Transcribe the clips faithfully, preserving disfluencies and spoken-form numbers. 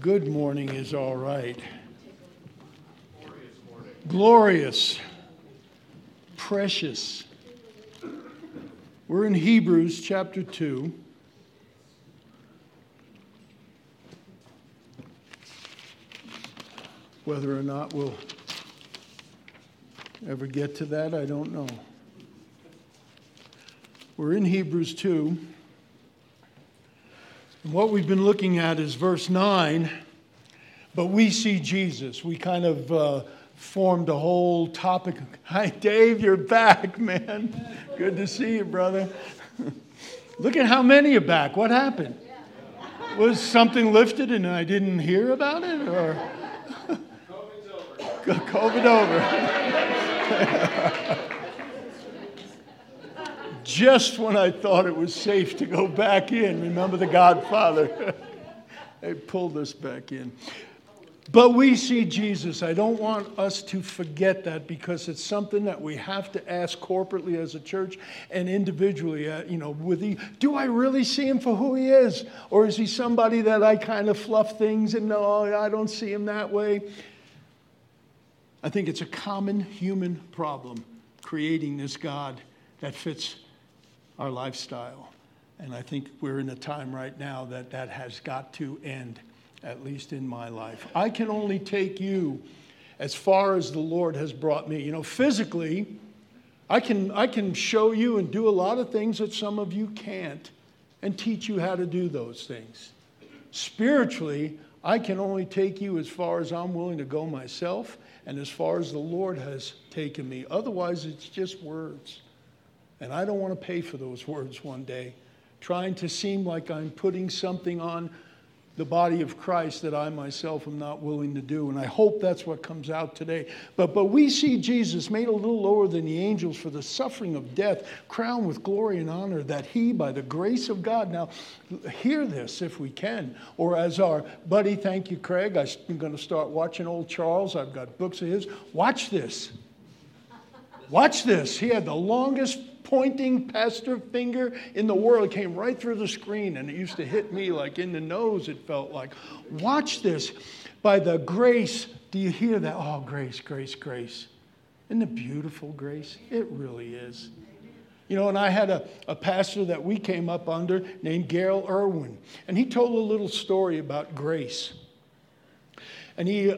Good morning is all right. Glorious. Precious. We're in Hebrews chapter two. Whether or not we'll ever get to that, I don't know. We're in Hebrews two. And what we've been looking at is verse nine. But we see Jesus. We kind of uh, formed a whole topic. Hi, Dave, you're back, man. Good to see you, brother. Look at how many are back. What happened? Was something lifted and I didn't hear about it? Or COVID's over. COVID over. Just when I thought it was safe to go back in. Remember The Godfather? They pulled us back in. But we see Jesus. I don't want us to forget that because it's something that we have to ask corporately as a church and individually. Uh, you know, with the, do I really see him for who he is? Or is he somebody that I kind of fluff things and no, I don't see him that way? I think it's a common human problem, creating this God that fits our lifestyle. And I think we're in a time right now that that has got to end. At least in my life. I can only take you as far as the Lord has brought me. You know, physically, I can I can show you and do a lot of things that some of you can't and teach you how to do those things. Spiritually, I can only take you as far as I'm willing to go myself and as far as the Lord has taken me. Otherwise, it's just words. And I don't want to pay for those words one day, trying to seem like I'm putting something on the body of Christ that I myself am not willing to do. And I hope that's what comes out today. But but we see Jesus made a little lower than the angels for the suffering of death, crowned with glory and honor, that he, by the grace of God, now hear this if we can. Or as our buddy, thank you, Craig, I'm going to start watching old Charles. I've got books of his. Watch this. Watch this. He had the longest pointing pastor finger in the world. It came right through the screen and it used to hit me like in the nose, it felt like. Watch this. By the grace, do you hear that? Oh, grace, grace, grace. Isn't it beautiful, grace? It really is. You know, and I had a, a pastor that we came up under named Gail Irwin. And he told a little story about grace. And he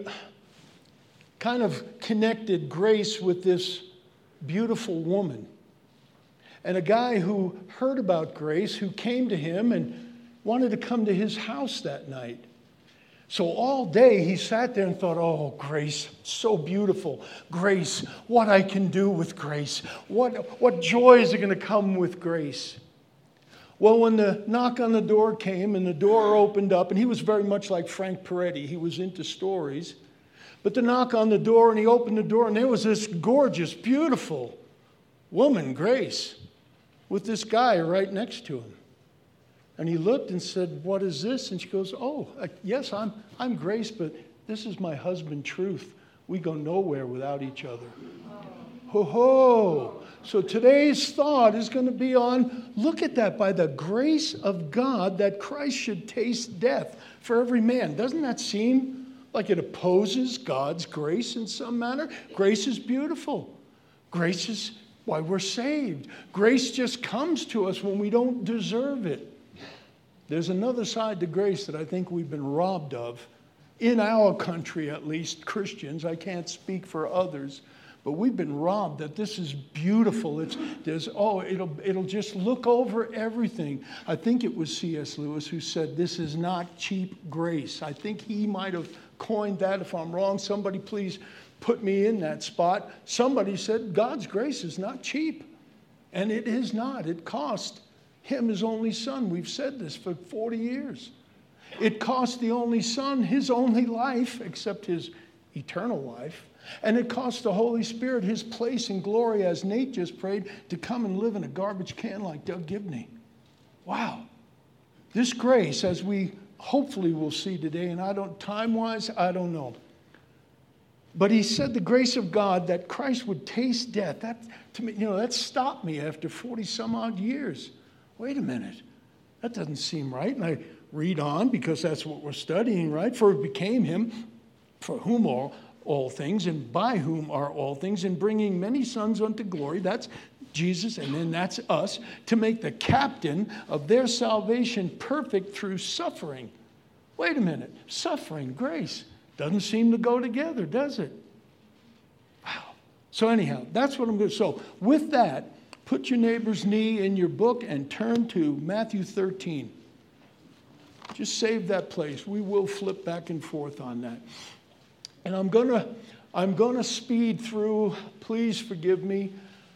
kind of connected grace with this beautiful woman. And a guy who heard about grace, who came to him and wanted to come to his house that night. So all day he sat there and thought, oh, grace, so beautiful. Grace, what I can do with grace. What, what joys are going to come with grace. Well, when the knock on the door came and the door opened up, and he was very much like Frank Peretti. He was into stories. But the knock on the door, and he opened the door, and there was this gorgeous, beautiful woman, Grace, with this guy right next to him. And he looked and said, what is this? And she goes, oh, uh, yes, I'm I'm Grace, but this is my husband, Truth. We go nowhere without each other. Ho ho. So today's thought is going to be on, look at that, by the grace of God, that Christ should taste death for every man. Doesn't that seem like it opposes God's grace in some manner? Grace is beautiful. Grace is why we're saved. Grace just comes to us when we don't deserve it. There's another side to grace that I think we've been robbed of, in our country at least, Christians. I can't speak for others, but we've been robbed that this is beautiful. It's there's oh, it'll it'll just look over everything. I think it was C S Lewis who said this is not cheap grace. I think he might have coined that. If I'm wrong, somebody please put me in that spot. Somebody said God's grace is not cheap. And it is not. It cost him his only son. We've said this for forty years. It cost the only son his only life, except his eternal life. And it cost the Holy Spirit his place in glory, as Nate just prayed, to come and live in a garbage can like Doug Gibney. Wow. This grace, as we hopefully will see today, and I don't, time-wise, I don't know. But he said the grace of God, that Christ would taste death. That, to me, you know, that stopped me after forty some odd years. Wait a minute. That doesn't seem right. And I read on because that's what we're studying, right? For it became him, for whom all, all things, and by whom are all things, and bringing many sons unto glory. That's Jesus, and then that's us, to make the captain of their salvation perfect through suffering. Wait a minute. Suffering, grace, doesn't seem to go together, does it? Wow. So anyhow, that's what I'm going to. So with that, put your neighbor's knee in your book and turn to Matthew thirteen. Just save that place. We will flip back and forth on that. And I'm going to I'm going to speed through. Please forgive me.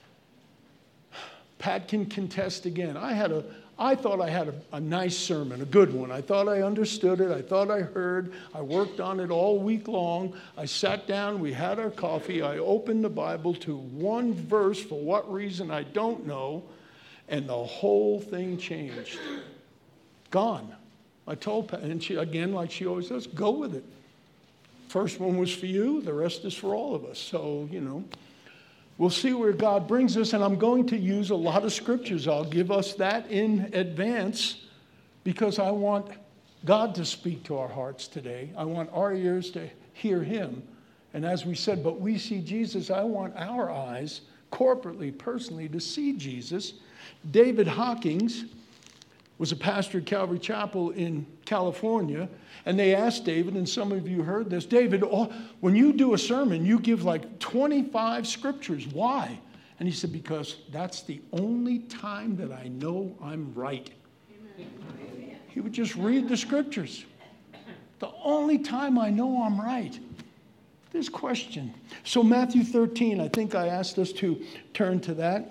Pat can contest again. I had a I thought I had a, a nice sermon, a good one. I thought I understood it. I thought I heard. I worked on it all week long. I sat down. We had our coffee. I opened the Bible to one verse for what reason I don't know. And the whole thing changed. Gone. I told Pat, and she, again, like she always does, go with it. First one was for you. The rest is for all of us. So, you know. We'll see where God brings us, and I'm going to use a lot of scriptures. I'll give us that in advance because I want God to speak to our hearts today. I want our ears to hear him. And as we said, but we see Jesus, I want our eyes corporately, personally, to see Jesus. David Hawkins was a pastor at Calvary Chapel in California, and they asked David, and some of you heard this, David, oh, when you do a sermon, you give like twenty-five scriptures. Why? And he said, because that's the only time that I know I'm right. Amen. He would just read the scriptures. The only time I know I'm right. This question. So Matthew thirteen, I think I asked us to turn to that.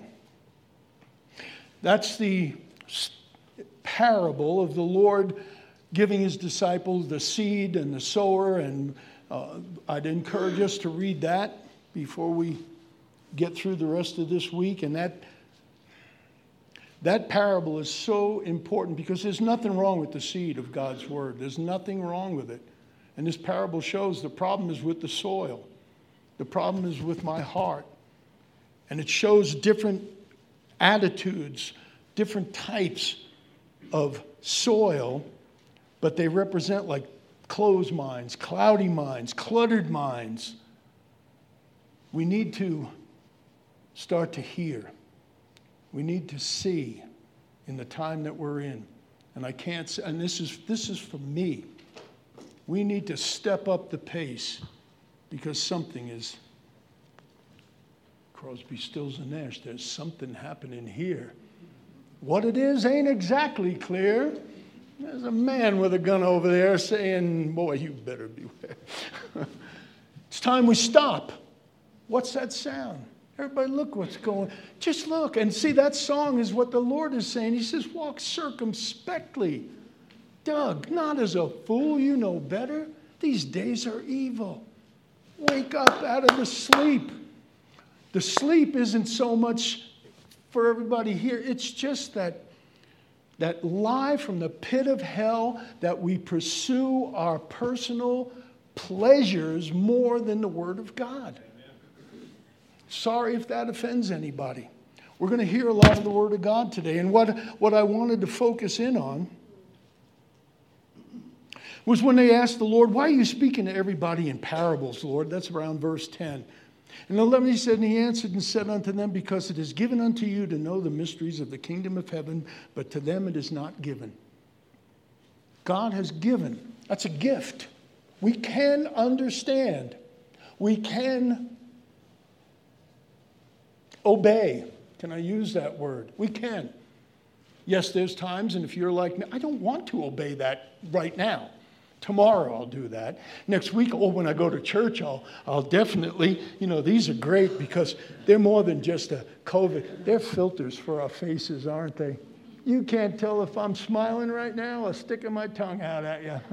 That's the parable of the Lord giving his disciples the seed and the sower, and uh, I'd encourage us to read that before we get through the rest of this week. And that that parable is so important because there's nothing wrong with the seed of God's word. There's nothing wrong with it. And this parable shows the problem is with the soil. The problem is with my heart. And it shows different attitudes, different types of soil, but they represent like closed minds, cloudy minds, cluttered minds. We need to start to hear. We need to see in the time that we're in. And I can't say, and this is this is for me. We need to step up the pace because something is, Crosby, Stills, and Nash, there's something happening here. What it is ain't exactly clear. There's a man with a gun over there saying, boy, you better beware. It's time we stop. What's that sound? Everybody look what's going. Just look and see that song is what the Lord is saying. He says, walk circumspectly. Doug, not as a fool, you know better. These days are evil. Wake up out of the sleep. The sleep isn't so much for everybody here. It's just that, that lie from the pit of hell that we pursue our personal pleasures more than the Word of God. Sorry if that offends anybody. We're going to hear a lot of the Word of God today. And what, what I wanted to focus in on was when they asked the Lord, why are you speaking to everybody in parables, Lord? That's around verse ten. And eleven, he said, and he answered and said unto them, because it is given unto you to know the mysteries of the kingdom of heaven, but to them it is not given. God has given. That's a gift. We can understand. We can obey. Can I use that word? We can. Yes, there's times, and if you're like me, I don't want to obey that right now. Tomorrow I'll do that. Next week, oh, when I go to church, I'll, I'll definitely, you know, these are great because they're more than just a COVID. They're filters for our faces, aren't they? You can't tell if I'm smiling right now or sticking my tongue out at you.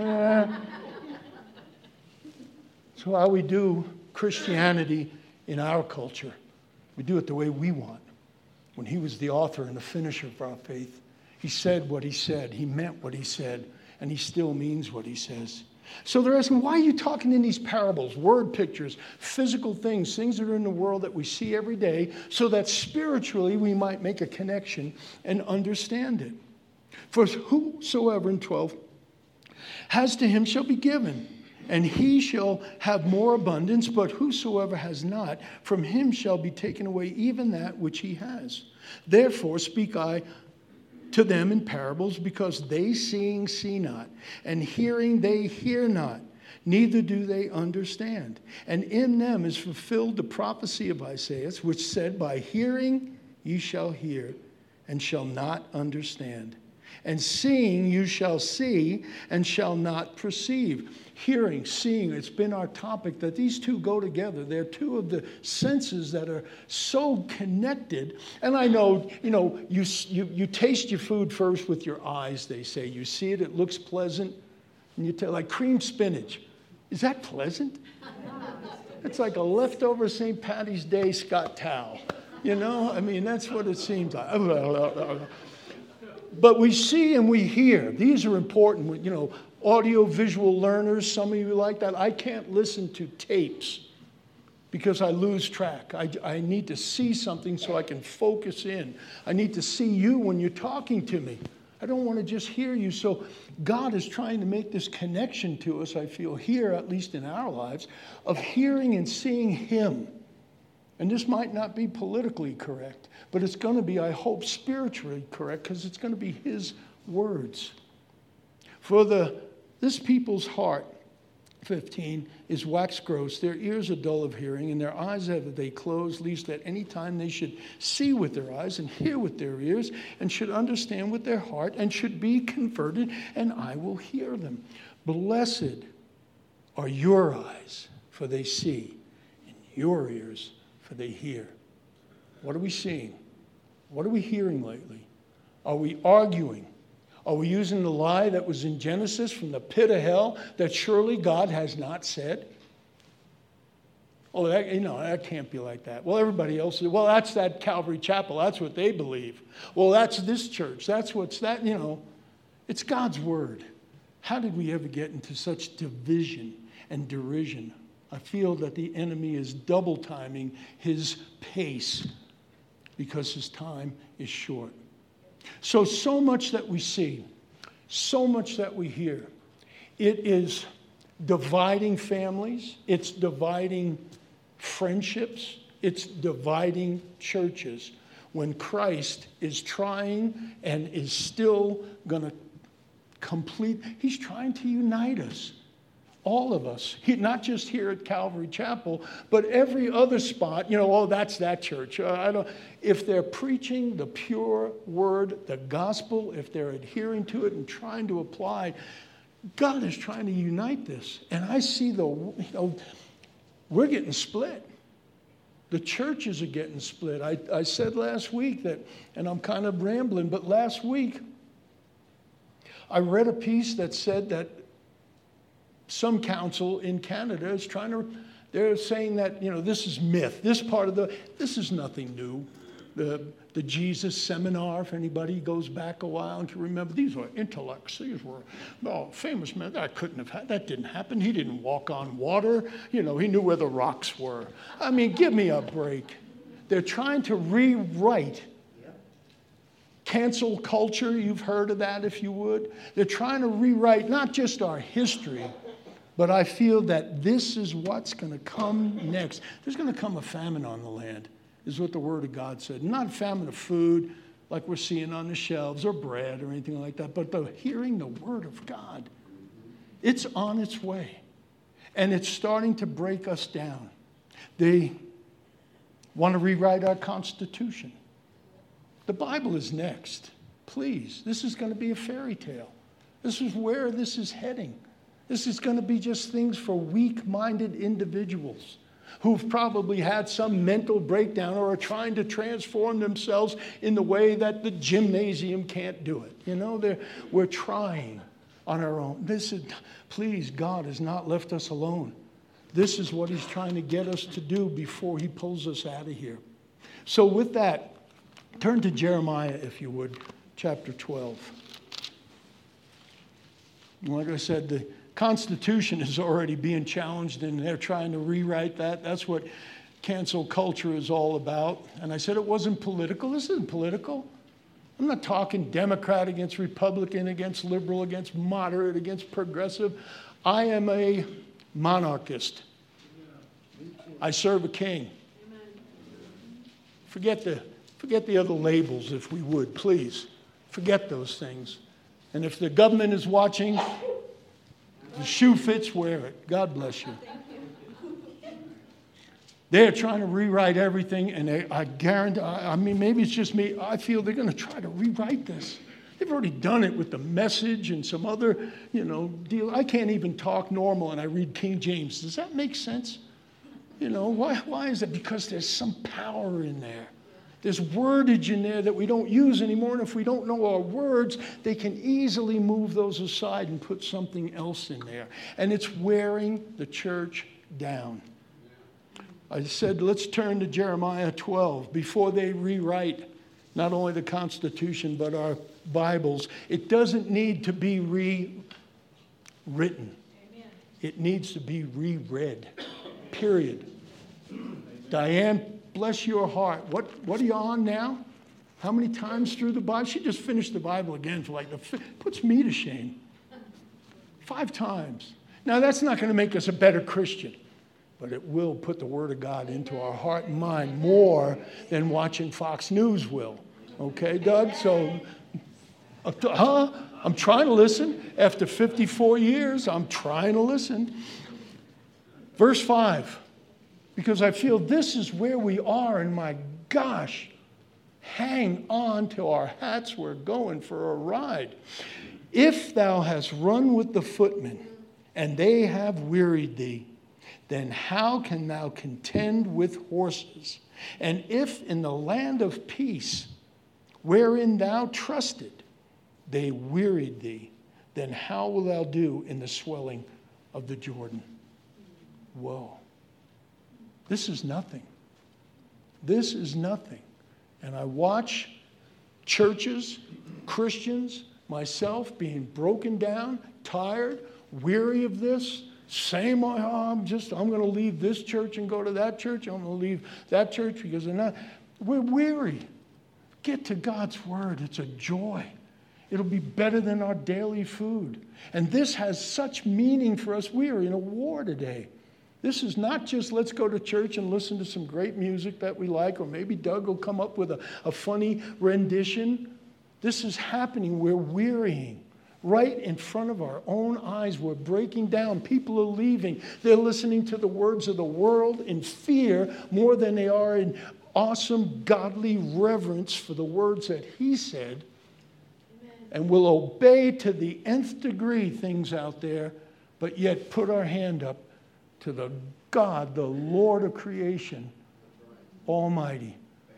So how we do Christianity in our culture. We do it the way we want. When he was the author and the finisher of our faith, he said what he said. He meant what he said. And he still means what he says. So they're asking, why are you talking in these parables, word pictures, physical things, things that are in the world that we see every day, so that spiritually we might make a connection and understand it? For whosoever, in twelve, has to him shall be given, and he shall have more abundance. But whosoever has not, from him shall be taken away even that which he has. Therefore speak I to them in parables, because they seeing see not, and hearing they hear not, neither do they understand. And in them is fulfilled the prophecy of Isaiah, which said, By hearing ye shall hear, and shall not understand. And seeing you shall see, and shall not perceive. Hearing, seeing, it's been our topic that these two go together. They're two of the senses that are so connected. And I know, you know, you, you, you taste your food first with your eyes, they say. You see it, it looks pleasant. And you tell, like cream spinach. Is that pleasant? It's like a leftover Saint Patty's Day Scott towel. You know, I mean, that's what it seems like. But we see and we hear. These are important, you know, audio-visual learners. Some of you like that. I can't listen to tapes because I lose track. I, I need to see something so I can focus in. I need to see you when you're talking to me. I don't want to just hear you. So God is trying to make this connection to us, I feel, here, at least in our lives, of hearing and seeing him. And this might not be politically correct, but it's going to be, I hope, spiritually correct, because it's going to be his words. For the this people's heart, fifteen, is wax gross. Their ears are dull of hearing, and their eyes have they closed, lest at any time they should see with their eyes, and hear with their ears, and should understand with their heart, and should be converted, and I will hear them. Blessed are your eyes, for they see, and your ears, for they hear. What are we seeing? What are we hearing lately? Are we arguing? Are we using the lie that was in Genesis from the pit of hell that surely God has not said? Oh, that, you know, that can't be like that. Well, everybody else, well, that's that Calvary Chapel. That's what they believe. Well, that's this church. That's what's that, you know. It's God's word. How did we ever get into such division and derision? I feel that the enemy is double timing his pace because his time is short. So, so much that we see, so much that we hear. It is dividing families. It's dividing friendships. It's dividing churches when Christ is trying and is still going to complete. He's trying to unite us. All of us, he, not just here at Calvary Chapel, but every other spot, you know, oh, that's that church. Uh, I don't, if they're preaching the pure word, the gospel, if they're adhering to it and trying to apply, God is trying to unite this. And I see the, you know, we're getting split. The churches are getting split. I, I said last week that, and I'm kind of rambling, but last week I read a piece that said that some council in Canada is trying to, they're saying that, you know, this is myth. This part of the, this is nothing new. The, the Jesus seminar, if anybody goes back a while and can remember, these were intellects. These were, oh, famous men. That couldn't have, that didn't happen. He didn't walk on water. You know, he knew where the rocks were. I mean, give me a break. They're trying to rewrite cancel culture. You've heard of that, if you would. They're trying to rewrite not just our history, but I feel that this is what's going to come next. There's going to come a famine on the land, is what the Word of God said. Not a famine of food like we're seeing on the shelves or bread or anything like that, but the hearing the Word of God. It's on its way, and it's starting to break us down. They want to rewrite our Constitution. The Bible is next. Please, this is going to be a fairy tale. This is where this is heading. This is going to be just things for weak-minded individuals who've probably had some mental breakdown or are trying to transform themselves in the way that the gymnasium can't do it. You know, we're trying on our own. This is, please, God has not left us alone. This is what he's trying to get us to do before he pulls us out of here. So with that, turn to Jeremiah, if you would, chapter twelve. Like I said, the Constitution is already being challenged, and they're trying to rewrite that. That's what cancel culture is all about. And I said it wasn't political. This isn't political. I'm not talking Democrat against Republican, against liberal, against moderate, against progressive. I am a monarchist. I serve a king. Forget the, forget the other labels, if we would, please. Forget those things. And if the government is watching, the shoe fits, wear it. God bless you. They're trying to rewrite everything, and they, I guarantee, I mean, maybe it's just me. I feel they're going to try to rewrite this. They've already done it with the Message and some other, you know, deal. I can't even talk normal, and I read King James. Does that make sense? You know, why, why is it? Because there's some power in there. There's wordage in there that we don't use anymore, and if we don't know our words, they can easily move those aside and put something else in there. And it's wearing the church down. I said, let's turn to Jeremiah twelve. Before they rewrite not only the Constitution, but our Bibles, it doesn't need to be rewritten. Amen. It needs to be reread, period. Amen. Diane, bless your heart. What, what are you on now? How many times through the Bible? She just finished the Bible again for like the fifth. Puts me to shame. Five times. Now, that's not going to make us a better Christian. But it will put the Word of God into our heart and mind more than watching Fox News will. Okay, Doug? So, uh, huh? I'm trying to listen. After fifty-four years, I'm trying to listen. Verse five. Because I feel this is where we are, and my gosh, hang on to our hats. We're going for a ride. If thou hast run with the footmen, and they have wearied thee, then how can thou contend with horses? And if in the land of peace, wherein thou trusted, they wearied thee, then how wilt thou do in the swelling of the Jordan? Whoa. This is nothing. This is nothing. And I watch churches, Christians, myself being broken down, tired, weary of this. Same, oh, I'm just, I'm going to leave this church and go to that church. I'm going to leave that church because they're not. We're weary. Get to God's Word. It's a joy. It'll be better than our daily food. And this has such meaning for us. We are in a war today. This is not just let's go to church and listen to some great music that we like, or maybe Doug will come up with a, a funny rendition. This is happening. We're wearying. Right in front of our own eyes, we're breaking down. People are leaving. They're listening to the words of the world in fear more than they are in awesome, godly reverence for the words that He said. Amen. And will obey to the nth degree things out there, but yet put our hand up to the God, the Lord of creation, Almighty.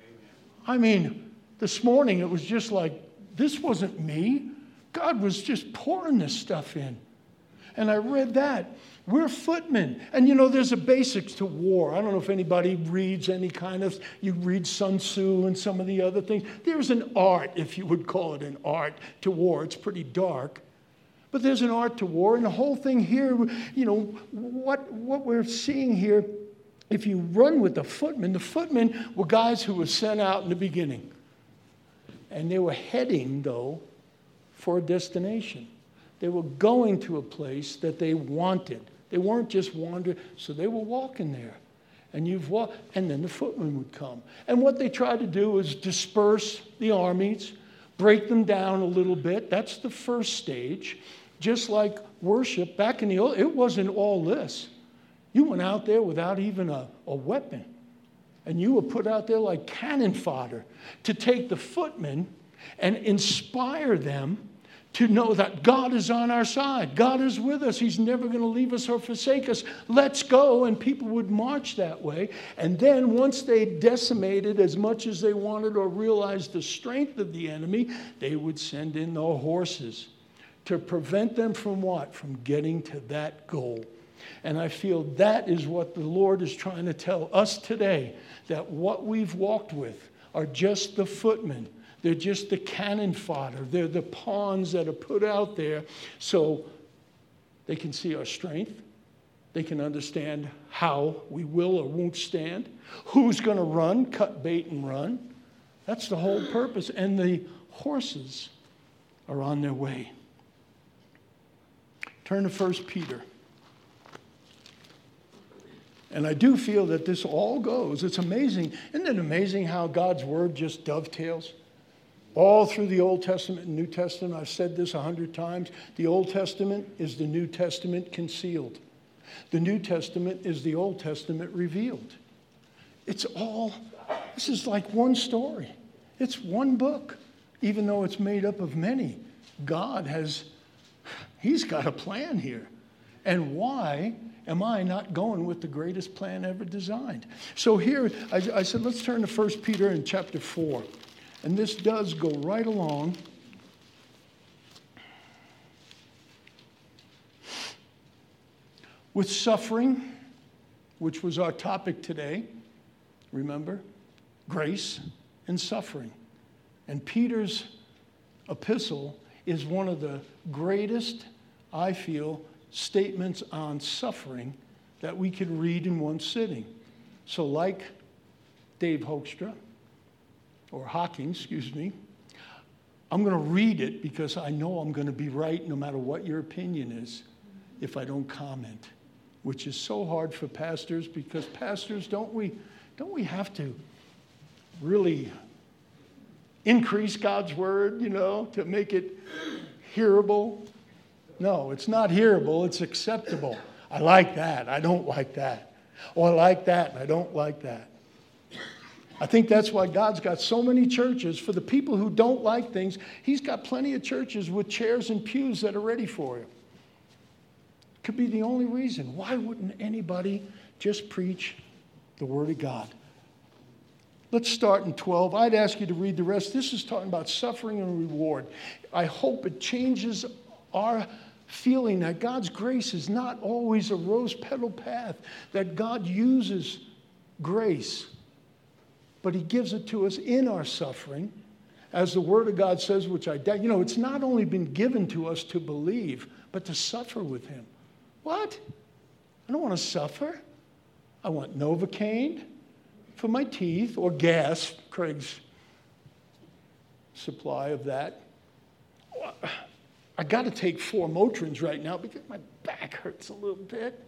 I mean, this morning it was just like, this wasn't me. God was just pouring this stuff in. And I read that. We're footmen. And you know, there's a basics to war. I don't know if anybody reads any kind of, you read Sun Tzu and some of the other things. There's an art, if you would call it an art, to war. It's pretty dark. But there's an art to war. And the whole thing here, you know, what, what we're seeing here, if you run with the footmen, the footmen were guys who were sent out in the beginning. And they were heading, though, for a destination. They were going to a place that they wanted. They weren't just wandering, so they were walking there. And you've walked, and then the footmen would come. And what they tried to do is disperse the armies, break them down a little bit. That's the first stage. Just like worship back in the old, it wasn't all this. You went out there without even a, a weapon. And you were put out there like cannon fodder to take the footmen and inspire them to know that God is on our side. God is with us. He's never going to leave us or forsake us. Let's go. And people would march that way. And then once they decimated as much as they wanted or realized the strength of the enemy, they would send in the horses to prevent them from what? From getting to that goal. And I feel that is what the Lord is trying to tell us today, that what we've walked with are just the footmen. They're just the cannon fodder. They're the pawns that are put out there so they can see our strength. They can understand how we will or won't stand. Who's going to run, cut bait and run. That's the whole purpose. And the horses are on their way. Turn to First Peter. And I do feel that this all goes. It's amazing. Isn't it amazing how God's word just dovetails? All through the Old Testament and New Testament, I've said this a hundred times. The Old Testament is the New Testament concealed. The New Testament is the Old Testament revealed. It's all, this is like one story. It's one book, even though it's made up of many. God has, he's got a plan here. And why am I not going with the greatest plan ever designed? So here, I, I said, let's turn to First Peter in chapter four. And this does go right along. With suffering, which was our topic today, remember? Grace and suffering. And Peter's epistle is one of the greatest, I feel, statements on suffering that we could read in one sitting. So like Dave Hoekstra, or Hawking, excuse me, I'm going to read it because I know I'm going to be right no matter what your opinion is if I don't comment, which is so hard for pastors because pastors, don't we, don't we have to really increase God's word, you know, to make it hearable? No, it's not hearable, it's acceptable. I like that, I don't like that. Oh, I like that, and I don't like that. I think that's why God's got so many churches. For the people who don't like things, he's got plenty of churches with chairs and pews that are ready for you. Could be the only reason. Why wouldn't anybody just preach the Word of God? Let's start in twelve. I'd ask you to read the rest. This is talking about suffering and reward. I hope it changes our feeling that God's grace is not always a rose-petal path, that God uses grace, but he gives it to us in our suffering. As the Word of God says, which I, you know, it's not only been given to us to believe, but to suffer with him. What? I don't want to suffer. I want Novocaine for my teeth, or gas, Craig's supply of that. I got to take four Motrins right now because my back hurts a little bit.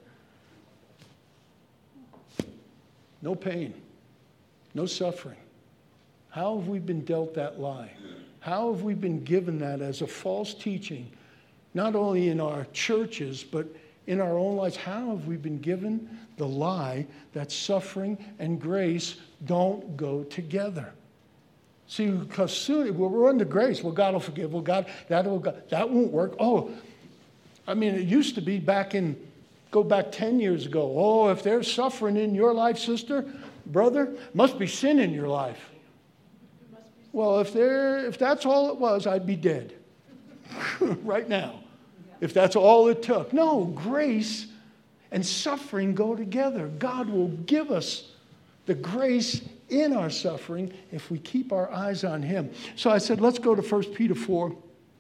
No pain. No suffering. How have we been dealt that lie? How have we been given that as a false teaching, not only in our churches, but in our own lives? How have we been given the lie that suffering and grace don't go together? See, because soon, well, we're under grace. Well, God will forgive. Well, God, that will, that won't work. Oh, I mean, it used to be back in, go back ten years ago. Oh, if there's suffering in your life, sister, brother, must be sin in your life. Well, if there, if that's all it was, I'd be dead right now. If that's all it took. No, grace and suffering go together. God will give us the grace in our suffering if we keep our eyes on him. So I said, let's go to First Peter four.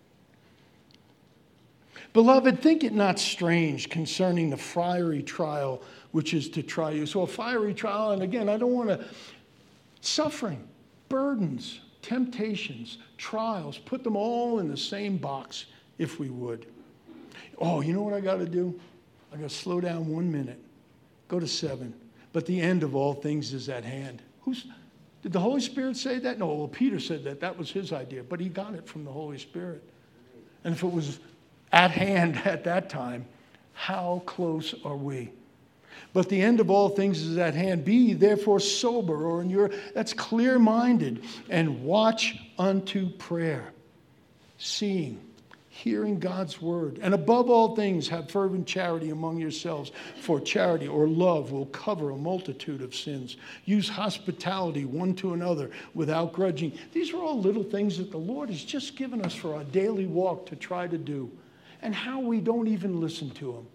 Beloved, think it not strange concerning the fiery trial which is to try you. So a fiery trial, and again, I don't want to, suffering, burdens, temptations, trials, put them all in the same box if we would. Oh, you know what I got to do? I got to slow down one minute. Go to seven. But the end of all things is at hand. Who's, did the Holy Spirit say that? No, well, Peter said that. That was his idea. But he got it from the Holy Spirit. And if it was at hand at that time, how close are we? But the end of all things is at hand. Be ye therefore sober, or in your, that's clear-minded, and watch unto prayer, seeing, hearing God's word. And above all things, have fervent charity among yourselves, for charity or love will cover a multitude of sins. Use hospitality one to another without grudging. These are all little things that the Lord has just given us for our daily walk to try to do. And how we don't even listen to him.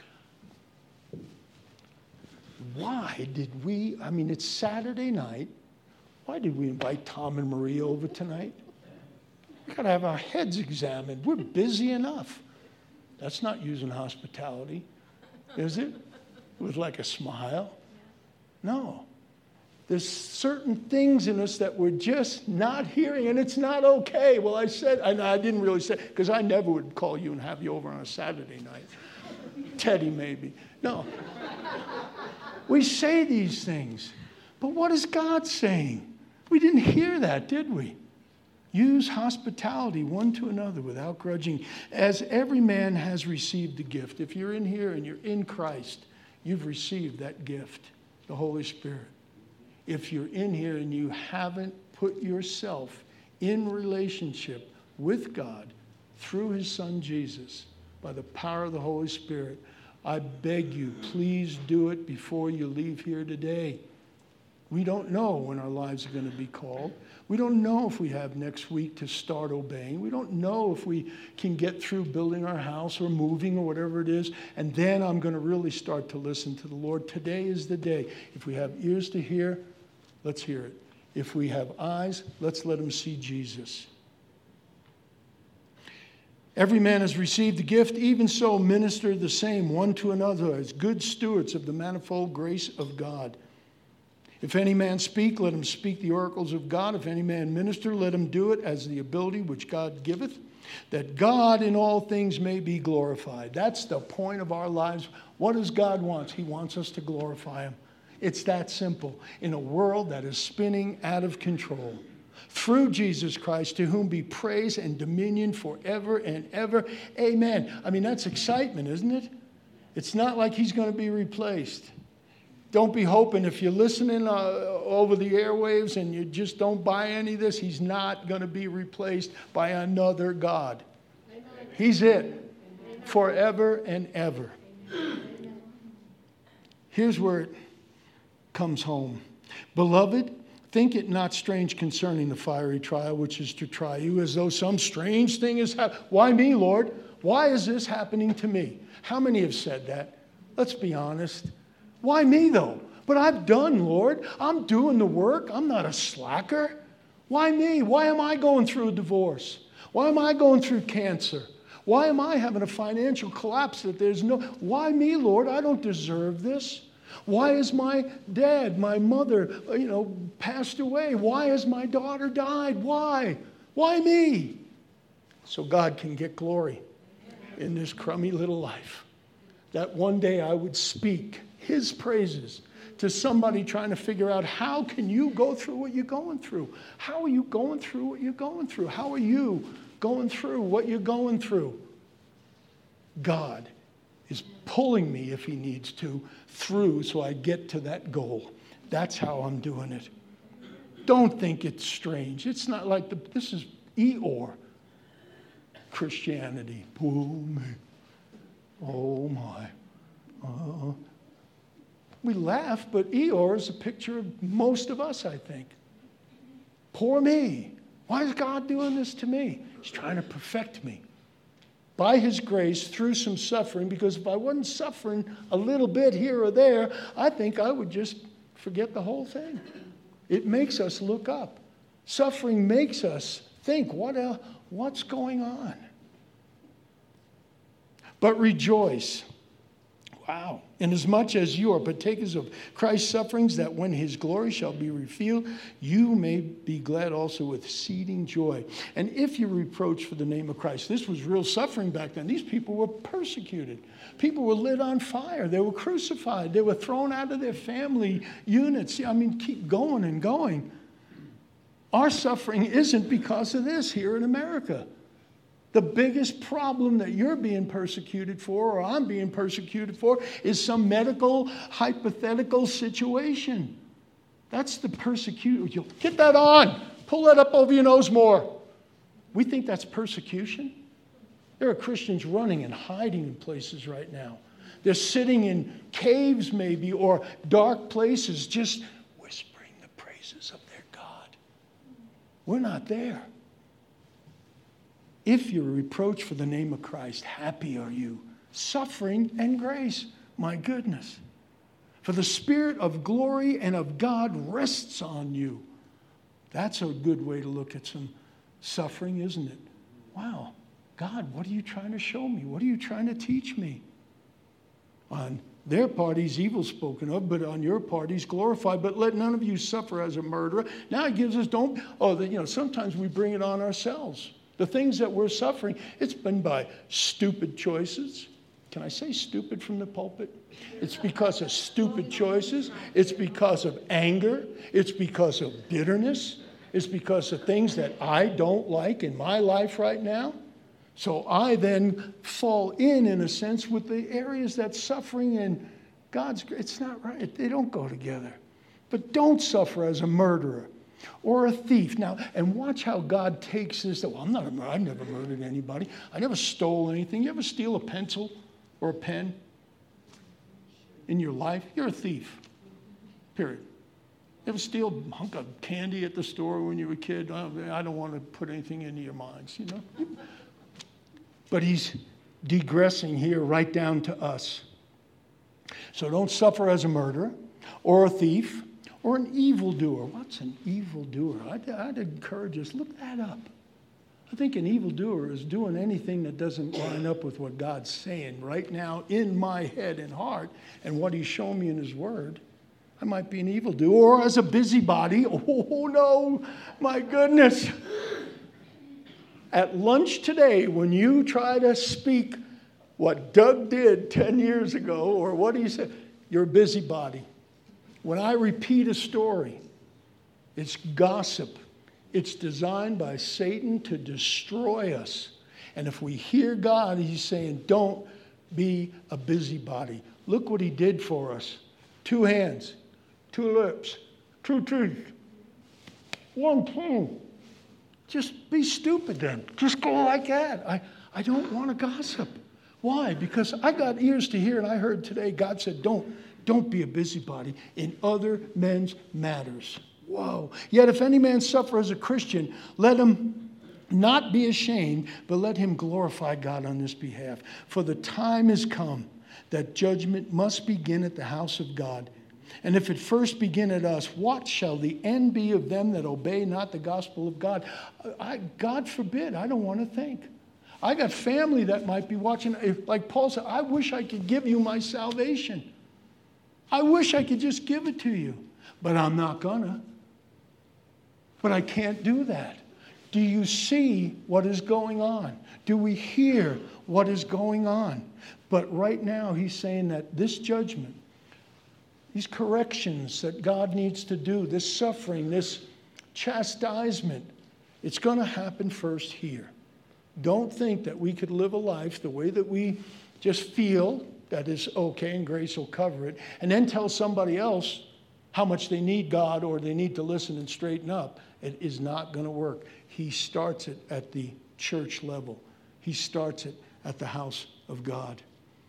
Why did we, I mean, it's Saturday night. Why did we invite Tom and Maria over tonight? We've got to have our heads examined. We're busy enough. That's not using hospitality, is it? With like a smile? No. There's certain things in us that we're just not hearing, and it's not okay. Well, I said, and I didn't really say, because I never would call you and have you over on a Saturday night. Teddy, maybe. No. We say these things, but what is God saying? We didn't hear that, did we? Use hospitality one to another without grudging, as every man has received the gift. If you're in here and you're in Christ, you've received that gift, the Holy Spirit. If you're in here and you haven't put yourself in relationship with God through his Son Jesus, by the power of the Holy Spirit, I beg you, please do it before you leave here today. We don't know when our lives are going to be called. We don't know if we have next week to start obeying. We don't know if we can get through building our house or moving or whatever it is. And then I'm going to really start to listen to the Lord. Today is the day. If we have ears to hear, let's hear it. If we have eyes, let's let them see Jesus. Every man has received a gift, even so minister the same one to another as good stewards of the manifold grace of God. If any man speak, let him speak the oracles of God. If any man minister, let him do it as the ability which God giveth, that God in all things may be glorified. That's the point of our lives. What does God want? He wants us to glorify him. It's that simple. In a world that is spinning out of control. Through Jesus Christ, to whom be praise and dominion forever and ever. Amen. I mean, that's excitement, isn't it? It's not like he's going to be replaced. Don't be hoping if you're listening uh, over the airwaves and you just don't buy any of this, he's not going to be replaced by another God. Amen. He's it. Amen. Forever and ever. Amen. Here's where it comes home. Beloved, think it not strange concerning the fiery trial which is to try you, as though some strange thing is happening. Why me, Lord? Why is this happening to me? How many have said that? Let's be honest. Why me, though? But I've done, Lord. I'm doing the work. I'm not a slacker. Why me? Why am I going through a divorce? Why am I going through cancer? Why am I having a financial collapse that there's no... Why me, Lord? I don't deserve this. Why is my dad, my mother, you know, passed away? Why has my daughter died? Why? Why me? So God can get glory in this crummy little life. That one day I would speak his praises to somebody trying to figure out, how can you go through what you're going through? How are you going through what you're going through? How are you going through what you're going through? God is pulling me, if he needs to, through so I get to that goal. That's how I'm doing it. Don't think it's strange. It's not like the, this is Eeyore Christianity. Oh, me. Oh my. Uh, we laugh, but Eeyore is a picture of most of us, I think. Poor me. Why is God doing this to me? He's trying to perfect me. By his grace, through some suffering, because if I wasn't suffering a little bit here or there, I think I would just forget the whole thing. It makes us look up. Suffering makes us think, what else, what's going on? But rejoice. Wow. Inasmuch as you are partakers of Christ's sufferings, that when his glory shall be revealed, you may be glad also with exceeding joy. And if you reproach for the name of Christ, this was real suffering back then. These people were persecuted. People were lit on fire. They were crucified. They were thrown out of their family units. I mean, keep going and going. Our suffering isn't because of this here in America. The biggest problem that you're being persecuted for, or I'm being persecuted for, is some medical, hypothetical situation. That's the persecution. Get that on. Pull that up over your nose more. We think that's persecution. There are Christians running and hiding in places right now. They're sitting in caves maybe, or dark places, just whispering the praises of their God. We're not there. If you're reproached for the name of Christ, happy are you. Suffering and grace, my goodness. For the Spirit of glory and of God rests on you. That's a good way to look at some suffering, isn't it? Wow, God, what are you trying to show me? What are you trying to teach me? On Their part he's evil spoken of, but on your part he's glorified. But let none of you suffer as a murderer. Now he gives us, don't, oh, the, you know, sometimes we bring it on ourselves. The things that we're suffering, it's been by stupid choices. Can I say stupid from the pulpit? It's because of stupid choices. It's because of anger. It's because of bitterness. It's because of things that I don't like in my life right now. So I then fall in, in a sense, with the areas that's suffering and God's grace. It's not right. They don't go together. But don't suffer as a murderer or a thief. Now, and watch how God takes this. Well, I'm not a murderer. I've never murdered anybody. I never stole anything. You ever steal a pencil or a pen in your life? You're a thief. Period. You ever steal a hunk of candy at the store when you were a kid? I don't want to put anything into your minds, you know. But he's digressing here right down to us. So don't suffer as a murderer or a thief or an evildoer. What's an evildoer? I'd, I'd encourage us, look that up. I think an evildoer is doing anything that doesn't line up with what God's saying right now in my head and heart and what he's shown me in his word. I might be an evildoer or as a busybody. Oh, no, my goodness. At lunch today, when you try to speak what Doug did ten years ago or what he said, you're a busybody. When I repeat a story, it's gossip. It's designed by Satan to destroy us. And if we hear God, he's saying, don't be a busybody. Look what he did for us. Two hands, two lips, two teeth, one tongue. Just be stupid then. Just go like that. I, I don't want to gossip. Why? Because I got ears to hear, and I heard today God said, don't, don't be a busybody in other men's matters. Whoa. Yet if any man suffer as a Christian, let him not be ashamed, but let him glorify God on this behalf. For the time is come that judgment must begin at the house of God. And if it first begin at us, what shall the end be of them that obey not the gospel of God? I, God forbid, I don't want to think. I got family that might be watching. If, like Paul said, I wish I could give you my salvation. I wish I could just give it to you, but I'm not gonna. But I can't do that. Do you see what is going on? Do we hear what is going on? But right now he's saying that this judgment, these corrections that God needs to do, this suffering, this chastisement, it's going to happen first here. Don't think that we could live a life the way that we just feel that is okay and grace will cover it, and then tell somebody else how much they need God or they need to listen and straighten up. It is not going to work. He starts it at the church level. He starts it at the house of God.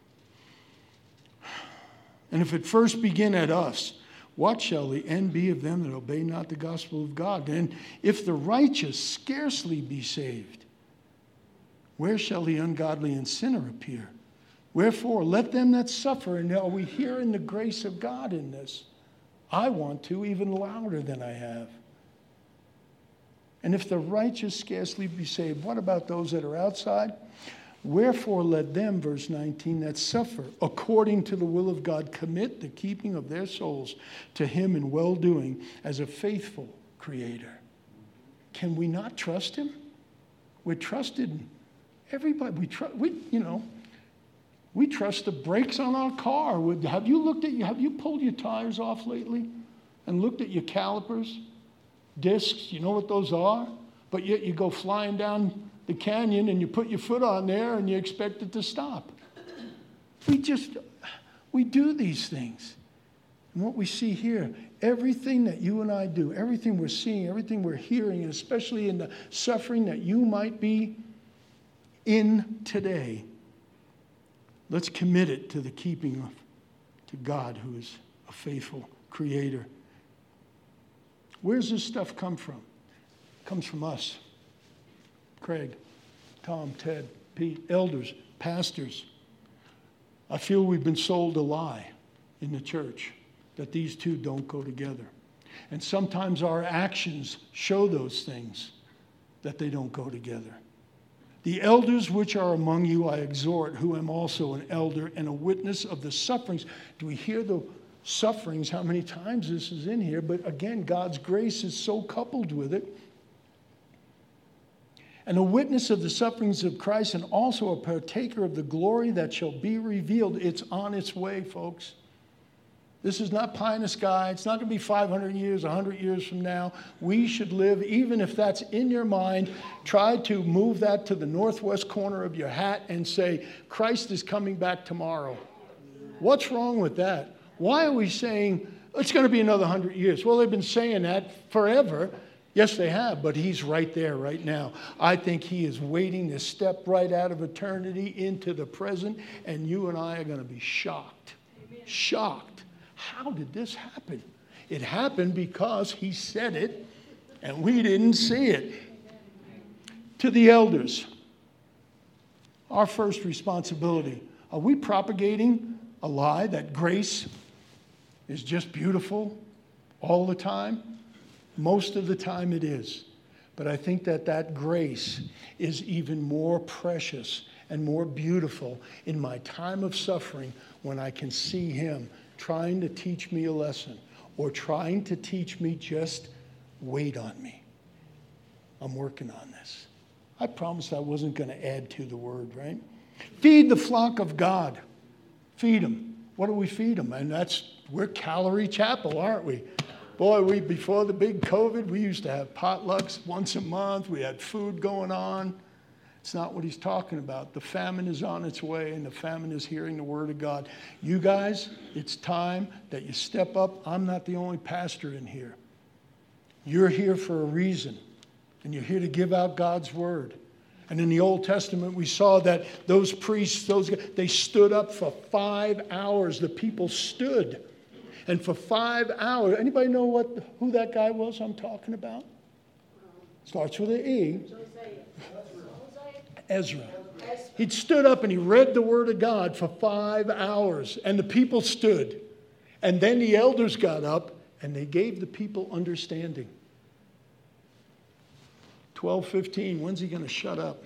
And if it first begin at us, what shall the end be of them that obey not the gospel of God? And if the righteous scarcely be saved, where shall the ungodly and sinner appear? Wherefore, let them that suffer, and are we hearing the grace of God in this? I want to even louder than I have. And if the righteous scarcely be saved, what about those that are outside? Wherefore let them, verse nineteen, that suffer according to the will of God, commit the keeping of their souls to him in well-doing as a faithful creator. Can we not trust him? We're trusted. Everybody, we trust, we, you know, we trust the brakes on our car. Have you looked at, have you pulled your tires off lately and looked at your calipers, discs? You know what those are? But yet you go flying down the canyon and you put your foot on there and you expect it to stop. We just, we do these things. And what we see here, everything that you and I do, everything we're seeing, everything we're hearing, and especially in the suffering that you might be in today, let's commit it to the keeping of, to God, who is a faithful creator. Where's this stuff come from? It comes from us. Craig, Tom, Ted, Pete, elders, pastors. I feel we've been sold a lie in the church that these two don't go together. And sometimes our actions show those things, that they don't go together. The elders which are among you I exhort, who am also an elder and a witness of the sufferings. Do we hear the sufferings, how many times this is in here? But again, God's grace is so coupled with it. And a witness of the sufferings of Christ, and also a partaker of the glory that shall be revealed. It's on its way, folks. This is not pie in the sky. It's not going to be five hundred years, one hundred years from now. We should live, even if that's in your mind, try to move that to the northwest corner of your hat and say, Christ is coming back tomorrow. What's wrong with that? Why are we saying it's going to be another one hundred years? Well, they've been saying that forever. Yes, they have, but he's right there right now. I think he is waiting to step right out of eternity into the present, and you and I are going to be shocked. Amen. Shocked. How did this happen? It happened because he said it, and we didn't see it. To the elders, our first responsibility. Are we propagating a lie that grace is just beautiful all the time? Most of the time it is. But I think that that grace is even more precious and more beautiful in my time of suffering when I can see him trying to teach me a lesson or trying to teach me just wait on me. I'm working on this. I promised I wasn't going to add to the word, right? Feed the flock of God. Feed them. What do we feed them? And that's, we're Calorie Chapel, aren't we? Boy, we before the big COVID, we used to have potlucks once a month. We had food going on. It's not what he's talking about. The famine is on its way, and the famine is hearing the word of God. You guys, it's time that you step up. I'm not the only pastor in here. You're here for a reason, and you're here to give out God's word. And in the Old Testament, we saw that those priests, those they stood up for five hours. The people stood. And for five hours, anybody know what who that guy was I'm talking about? Starts with an E. Ezra. He'd stood up and he read the word of God for five hours. And the people stood. And then the elders got up and they gave the people understanding. twelve fifteen, when's he going to shut up?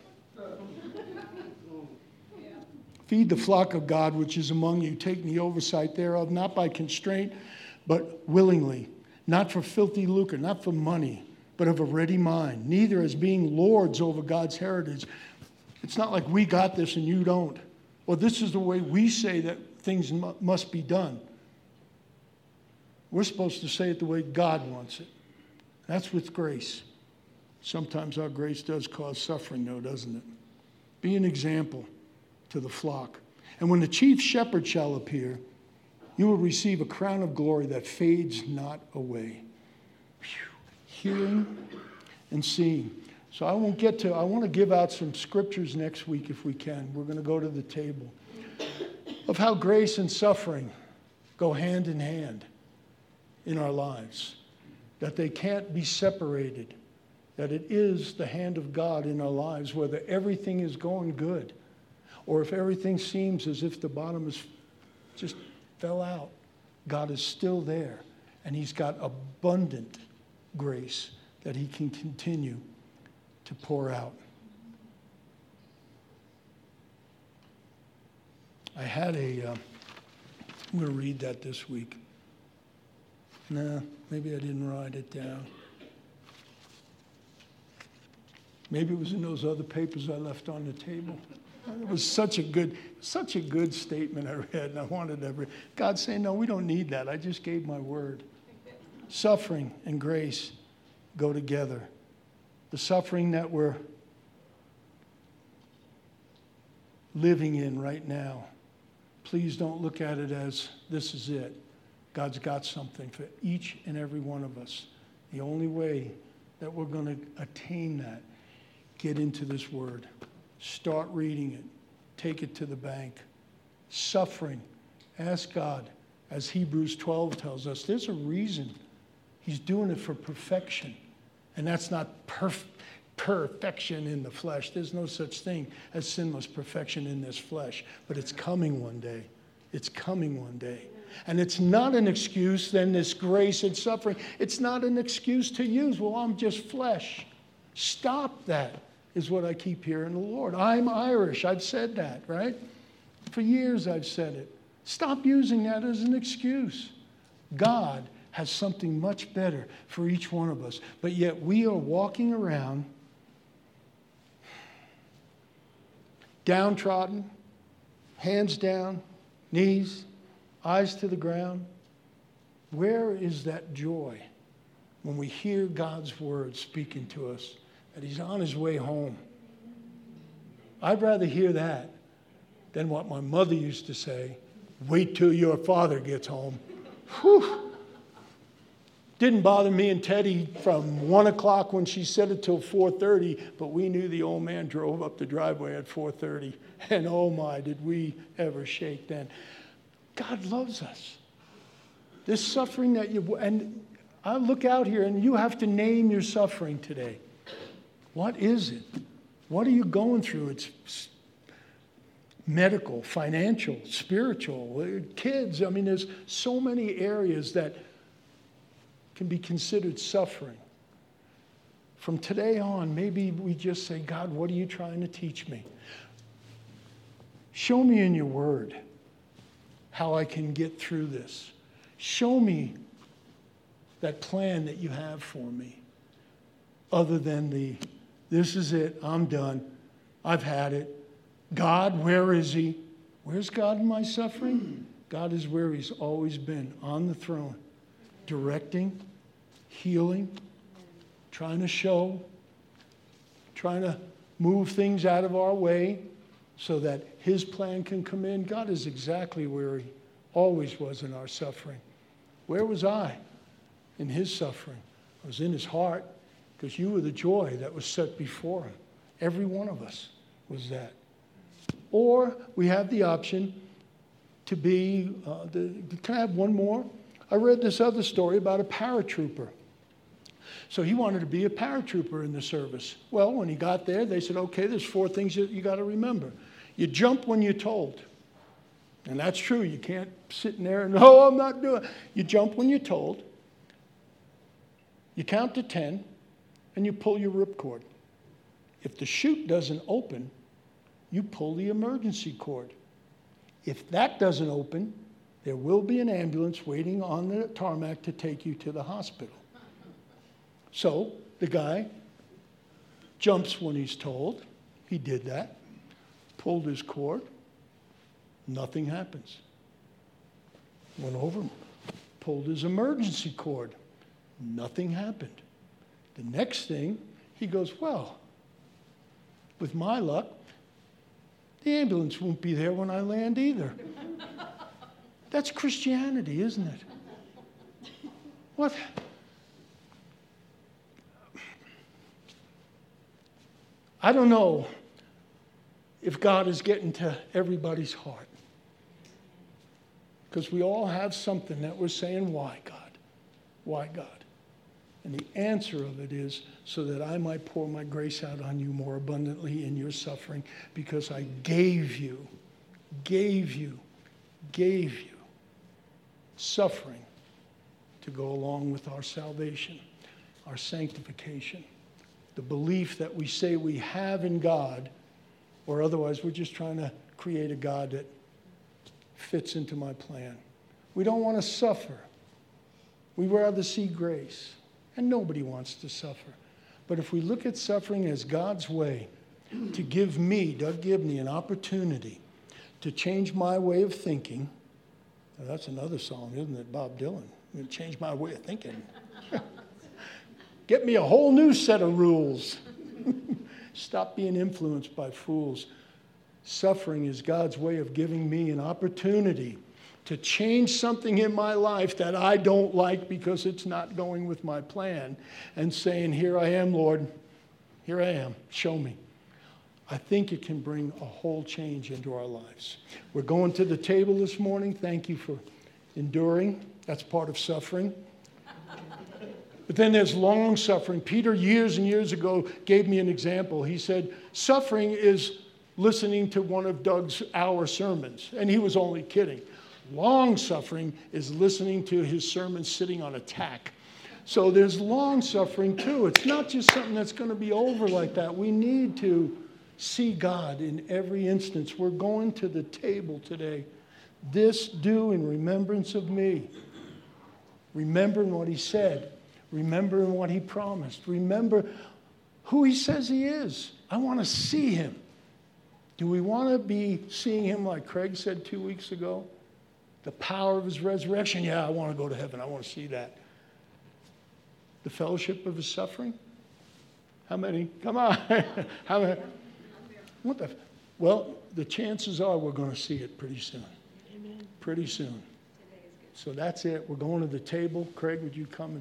Feed the flock of God which is among you, taking the oversight thereof, not by constraint, but willingly, not for filthy lucre, not for money, but of a ready mind, neither as being lords over God's heritage. It's not like we got this and you don't. Well, this is the way we say that things mu- must be done. We're supposed to say it the way God wants it. That's with grace. Sometimes our grace does cause suffering, though, doesn't it? Be an example to the flock. And when the chief shepherd shall appear, you will receive a crown of glory that fades not away. Whew. Hearing and seeing. So I won't get to, I want to give out some scriptures next week if we can. We're going to go to the table. Of how grace and suffering go hand in hand in our lives. That they can't be separated. That it is the hand of God in our lives, whether everything is going good or if everything seems as if the bottom is just fell out. God is still there, and he's got abundant grace that he can continue to pour out. I had a, uh, I'm going to read that this week. Nah, maybe I didn't write it down. Maybe it was in those other papers I left on the table. It was such a good, such a good statement I read, and I wanted to read. God saying, no, we don't need that. I just gave my word. Suffering and grace go together. The suffering that we're living in right now, please don't look at it as this is it. God's got something for each and every one of us. The only way that we're going to attain that, get into this word. Start reading it. Take it to the bank. Suffering. Ask God, as Hebrews twelve tells us, there's a reason. He's doing it for perfection. And that's not perf- perfection in the flesh. There's no such thing as sinless perfection in this flesh. But it's coming one day. It's coming one day. And it's not an excuse, then, this grace and suffering. It's not an excuse to use, well, I'm just flesh. Stop that. is what I keep hearing the Lord. I'm Irish. I've said that, right? For years I've said it. Stop using that as an excuse. God has something much better for each one of us. But yet we are walking around downtrodden, hands down, knees, eyes to the ground. Where is that joy when we hear God's word speaking to us, that he's on his way home? I'd rather hear that than what my mother used to say, wait till your father gets home. Whew. Didn't bother me and Teddy from one o'clock when she said it till four thirty, but we knew the old man drove up the driveway at four thirty. And oh my, did we ever shake then. God loves us. This suffering that you, and I look out here and you have to name your suffering today. What is it? What are you going through? It's medical, financial, spiritual, kids. I mean, there's so many areas that can be considered suffering. From today on, maybe we just say, God, what are you trying to teach me? Show me in your word how I can get through this. Show me that plan that you have for me. Other than the, this is it, I'm done, I've had it. God, where is he? Where's God in my suffering? God is where he's always been, on the throne. Directing, healing, trying to show, trying to move things out of our way so that his plan can come in. God is exactly where he always was in our suffering. Where was I in his suffering? I was in his heart, because you were the joy that was set before him. Every one of us was that. Or we have the option to be, uh, the, can I have one more? I read this other story about a paratrooper. So he wanted to be a paratrooper in the service. Well, when he got there, they said, okay, there's four things that you got to remember. You jump when you're told. And that's true. You can't sit in there and, oh, I'm not doing it. You jump when you're told. You count to ten, and you pull your ripcord. If the chute doesn't open, you pull the emergency cord. If that doesn't open, there will be an ambulance waiting on the tarmac to take you to the hospital. So the guy jumps when he's told. He did that. Pulled his cord. Nothing happens. Went over, pulled his emergency cord. Nothing happened. The next thing, he goes, well, with my luck, the ambulance won't be there when I land either. That's Christianity, isn't it? What? I don't know if God is getting to everybody's heart. Because we all have something that we're saying, why, God? Why, God? And the answer of it is so that I might pour my grace out on you more abundantly in your suffering, because I gave you, gave you, gave you suffering to go along with our salvation, our sanctification, the belief that we say we have in God, or otherwise we're just trying to create a God that fits into my plan. We don't want to suffer. We rather see grace. And nobody wants to suffer. But if we look at suffering as God's way to give me, Doug Gibney, an opportunity to change my way of thinking. Now that's another song, isn't it, Bob Dylan? I'm going to change my way of thinking. Get me a whole new set of rules. Stop being influenced by fools. Suffering is God's way of giving me an opportunity to change something in my life that I don't like because it's not going with my plan, and saying, here I am, Lord. Here I am. Show me. I think it can bring a whole change into our lives. We're going to the table this morning. Thank you for enduring. That's part of suffering. But then there's long suffering. Peter, years and years ago, gave me an example. He said, suffering is listening to one of Doug's hour sermons. And he was only kidding. Long suffering is listening to his sermon sitting on a tack. So there's long suffering too. It's not just something that's going to be over like that. We need to see God in every instance. We're going to the table today. This do in remembrance of me. Remembering what he said. Remembering what he promised. Remember who he says he is. I want to see him. Do we want to be seeing him like Craig said two weeks ago? The power of his resurrection? Yeah, I want to go to heaven. I want to see that. The fellowship of his suffering? How many? Come on. How many? What the? Well, the chances are we're going to see it pretty soon. Amen. Pretty soon. So that's it. We're going to the table. Craig, would you come and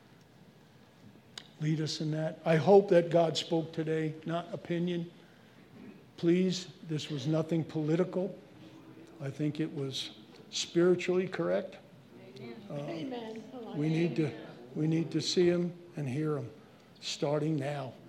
lead us in that? I hope that God spoke today, not opinion. Please, this was nothing political. I think it was spiritually correct. Uh, Amen. we need to we need to see him and hear him starting now.